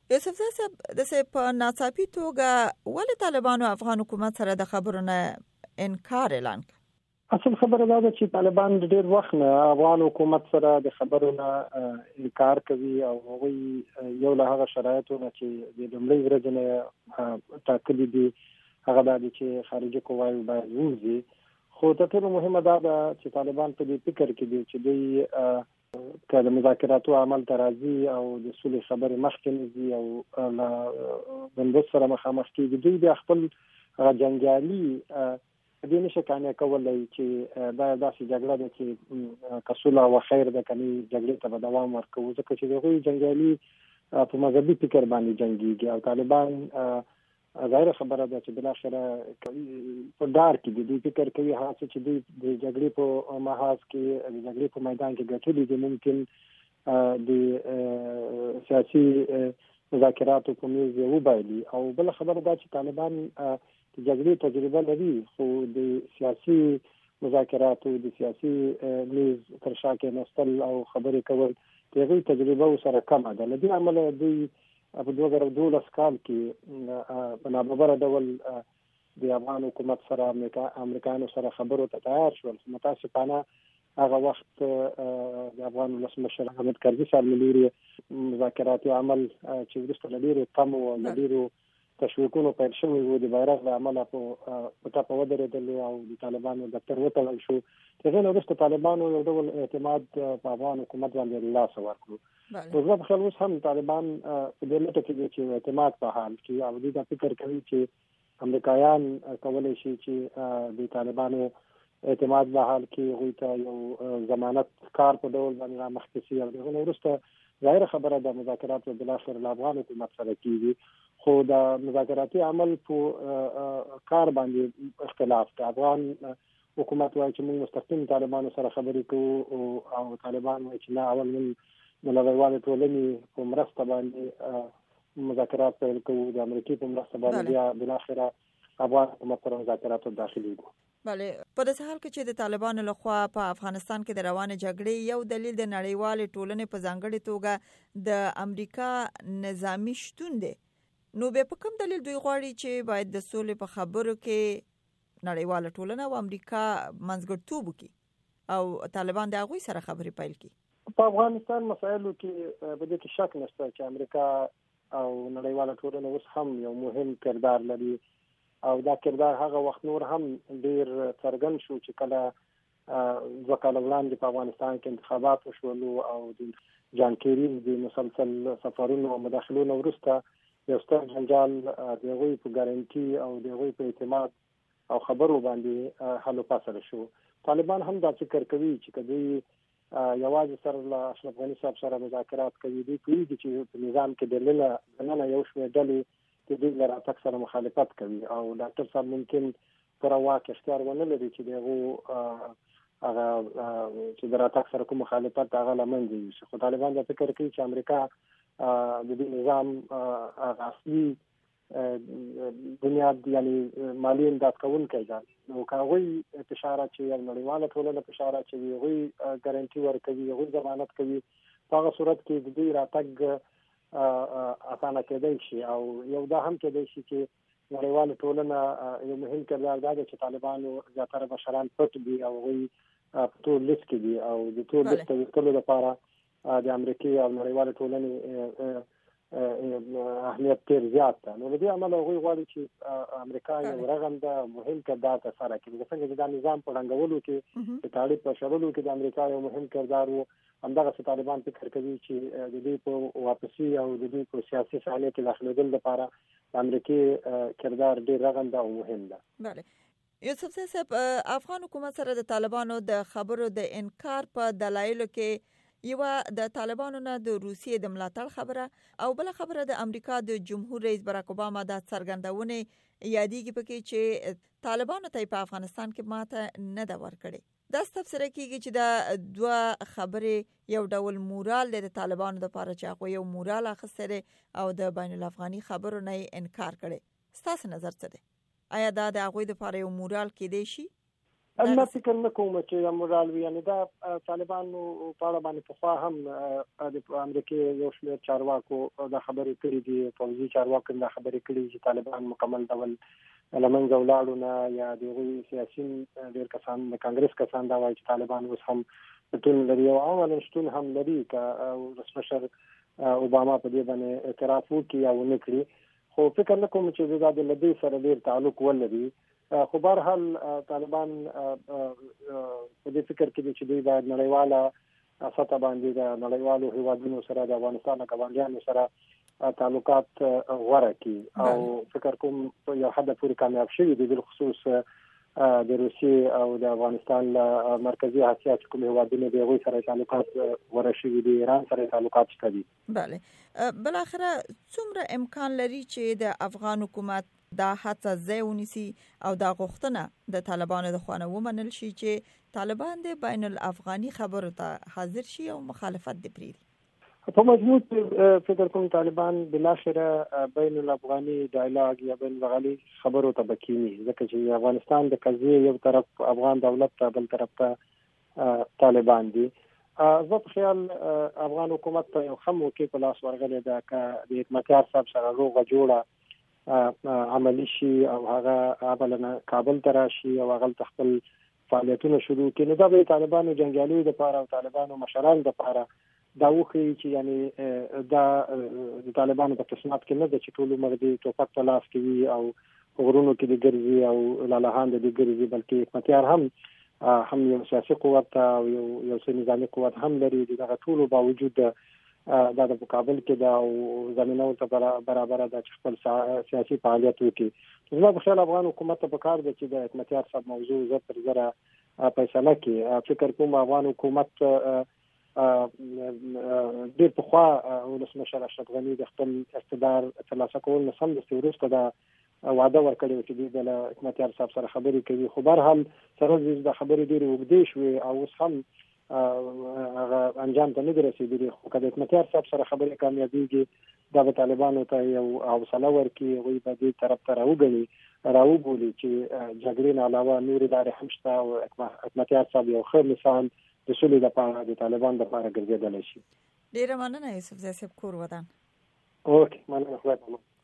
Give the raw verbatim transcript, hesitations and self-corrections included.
یوسف زای صاحب داسې په ناڅاپي توګه ولې طالبانو افغان حکومت سره د خبرو نه انکار اعلان کړ؟ اصل خبره دا ده چې طالبان د ډېر وخت نه افغان حکومت سره د خبرو نه انکار کوي او هغوی یو له هغه شرایطو نه چې د لومړۍ ورځې نه ټاکلي دي هغه دا دي چې خارجي قواوې باید ووځي. خو تر ټولو مهمه دا ده چې طالبان په دې فکر کې دي چې دوی که د مذاکراتو عمل ته راځي او د سولې خبرې مخکې نه ځي او له بندوبست سره مخامخ کېږي، دوی بیا خپل هغه جنګیالي دې نشي قانع کولی چې دا داسې جګړه ده چې که صلح و خیر ده که نه جګړې ته به دوام ورکوو، ځکه چې د هغوی جنګیالي په مذهبي فکر باندې جنګېږي او طالبان ظاهره خبره ده چې بالاخره په ډار کې دي. دوی فکر کوي هغه څه چې دوی د جګړې په محاذ کې د جګړې په میدان کې ګټلي دي ممکن د سیاسي مذاکراتو په میز یې وبایلي. او بله خبره ده چې طالبان د جګړې تجربه لري، خو د سیاسي مذاکراتو د سیاسي میز تر شا کېناستل او خبرې کول د هغوی تجربه ورسره کمه ده. له دې امله دوی په دوه زره دولس کال کې په ناببره ډول د افغان حکومت سره امریکایانو سره خبرو ته تیار شول. متاسفانه هغه وخت د افغان ولسمشر حامد کرزي صاحب له لوري مذاکراتي عمل چې وروسته له ډېرو تمو او له ډېرو تشویقونو پیل شوی و د بیرغ له امله په ټپه ودرېدل او د طالبانو دفتر وتړل شو. د هغې نه وروسته طالبانو یو ډول اعتماد په افغان حکومت باندې له لاسه ورکړو. خو زما په خیال اوس هم طالبان په دې لټه کې دي چې اعتماد په حال کې او دوی دا فکر کوي چې امریکایان کولی شي چې د طالبانو اعتماد په حال کې هغوی ته یو ضمانت کار په ډول باندې رامخکې شي او د هغې نه وروسته ظاهره خبره ده مذاکرات به بالاخره له افغان حکومت سره کېږي، خو د مذاکراتي عمل په کار باندې اختلاف ده. افغان حکومت وایي چې موږ مستقیم طالبانو سره خبرې کوو او طالبان وایي چې نه، اول موږ د نړیوالې ټولنې په مرسته باندې مذاکرات پیل کوو، د امریکې په مرسته باندې بیا بالاخره افغان حکومت سره مذاکراتو داخلېږو. بله، په داسې حال کې چې د طالبانو لخوا په افغانستان کې د روانې جګړې یو دلیل د نړیوالې ټولنې په ځانګړې توګه د امریکا نظامي شتون دی، نو بیا په کوم دلیل دوی غواړي چې باید د سولې په خبرو کې نړیواله ټولنه او امریکا منځګړیتوب وکړي او طالبان د هغوی سره خبرې پیل کړي؟ په افغانستان مسایلو کې په دې کې شک نشته چې امریکا او نړیواله ټولنه اوس هم یو مهم کردار لري او دا کردار هغه وخت نور هم ډیر څرګند شو چې کله دوه کاله وړاندې په افغانستان کې انتخابات وشولو او د جان کیری د مسلسل سفرونو او مداخلونو وروسته یو ستر جنجال د هغوی په ګارنټي او د هغوی په اعتماد او خبرو باندې حل و فصل شو. طالبان هم دا فکر کوي چې که دوی یوازې سره له اشرف غني صاحب سره مذاکرات کوي، دوی پوهېږي چې په نظام کې دننه دننه یو شمېر ډلې د دوی له راتګ سره مخالفت کوي او ډاکټر صاحب ممکن پوره واک اختیار ونه لري چې د هغو هغه چې د راتګ سره کوم مخالفت هغه له منځه یوسي. خو طالبان دا فکر کوي چې امریکا د دې نظام هغه اصلي بنیاد یعنی مالي امداد کوونکی ده، نو که هغوی فشار اچوي او نړیواله ټولنه فشار اچوي، هغوی ګارنټي ورکوي، هغوی ضمانت کوي، په هغه صورت کې د دوی راتګ اسانه کېدای شي. او یو دا هم کېدای شي چې نړیواله ټولنه یو مهم کردار دا ده چې طالبانو زیاتره مشران پټ دي او هغوی په ټول لیست کې دي او د ټول لیست ته وتلو لپاره د امریکې او نړیواله ټولنې اهمیت ډېر زیات ده. نو له دې امله هغوی غواړي چې امریکا یو رغنده مهم کردار ترسره کړي. لکه څنګه چې دا نظام په ړنګولو کې د تاریخ په شړلو کې د امریکا یو مهم کردار و، همدغسې طالبان فکر کوي چې د دوی په واپسي او د دوی په سیاسي صحنې کې داخلېدل لپاره د امریکې کردار ډېر رغنده او مهم ده. بله، یوسف زای صاحب، افغان حکومت سره د طالبانو د خبرو د انکار په دلایلو کې یوه د طالبانو نه د روسیې د ملاتړ خبره او بله خبره د امریکا د جمهور رئیس براک اوباما د څرګندونې یادېږي پکې چې طالبانو ته په افغانستان کې ماته نه ده ورکړې. دا تفسیره کیږي چې دا دوه خبرې یو ډول مورال دی د طالبانو لپاره چې هغوی یو مورال اخیستی دی او د بین الافغاني خبرو نه یې انکار کړی. ستاسو نظر څه دی؟ آیا دا د هغوی لپاره یو مورال کېدی شي؟ اما فکر نه کوم چې مورال وي، یعنی دا طالبانو په اړه باندې پخوا هم د امریکای یو شمېر چارواکو دا خبرې کړې دي، پوځي چارواکو دا خبرې کړې چې طالبان مکمل ډول لمنځه ولاړو نه، یا د هغوی سیاسي ډېر کسان د کانګرس کسان دا وایي چې طالبان اوس هم شتون لري او عملاً شتون هم لري که ولسمشر اوباما په دې باندې اعتراف وکړي او ونه کړي. خو فکر نه کوم چې دا د لدې سره ډېر تعلق ولري. خو بهرحال طالبان په دې فکر کې دي چې دوی باید نړیواله سطح باندې د نړیوالو هیوادونو سره د افغانستان د ګاونډیانو سره تعلقات غوره کړي او فکر کوم یو حد پورې کامیاب شوي دي، بالخصوص د روسیې او د افغانستان له مرکزي اسیا چې کوم هیوادونه دي هغوی سره تعلقات غوره شوي دي، ایران سره تعلقات شته دي. بله، بالاخره څومره امکان لري چې د افغان حکومت دا هڅه ځای ونیسي او دا غوښتنه د طالبانو د خوا نه ومنل شي چې طالبان د بین الافغاني خبرو ته حاضر شي او مخالفت دې پرېږدي؟ په مجموع فکر کوم طالبان بلاخره بین الافغاني ډایلاګ یا بین الافغاني خبرو ته بکینی، ځکه چې افغانستان د قضیې یو طرف افغان دولت ته، بل طرف ته طالبان دي. زه په خیال افغان حکومت ته یو ښه موقع په لاس ورغلی ده که د حکمتیار صاحب سره روغه جوړه عملی شي او هغه عملاً کابل ته راشي او هغه خپل فعالیتونه شروع کړي، نو دا به طالبانو جنګیالیو دپاره او طالبانو مشرانو دپاره دا وښیي چې یعنی دا د طالبانو په قسمت کې نه ده چې ټول عمر د ټوپک په لاس کې وي او غرونو کې دې ګرځي او لالهان دې ګرځي، بلکې حکمتیار هم هم یو سیاسي قوت او یو یو څه نظامي قوت هم لري. دغه ټولو باوجود دا د کابل کې دا او زمینه ورته برابر ده چې خپل سیاسي فعالیت وکړي. زما په خیال افغان حکومت ته پکار ده چې د حکمتیار صاحب موضوع زر تر زره فیصله کړي. فکر کوم افغان حکومت ډېر پخوا ولسمشر اشرف غني د خپل اقتدار ترلاسه کول نه سمدستي وروسته دا وعده ورکړې وه چې دوی به له حکمتیار صاحب سره خبرې کوي، خو بهرحال سره د خبرې ډېرې اوږدې شوې او اوس هم هغه انجام ته نه دي رسېدلي. خو که د حکمتیار صاحب سره خبرې کامیابېږي دا به طالبانو ته یو حوصله ورکړي، هغوی به دې طرف ته راوګڼي راوبولي چې جګړې نه علاوه نورې لارې هم شته او حکمتیار صاحب یو ښه مثال د سولې لپاره د طالبان لپاره ګرځېدلی شي. ډېره مننه یوسفزی صاحب، کور ودان. اوکې، مننه، خدای پامان.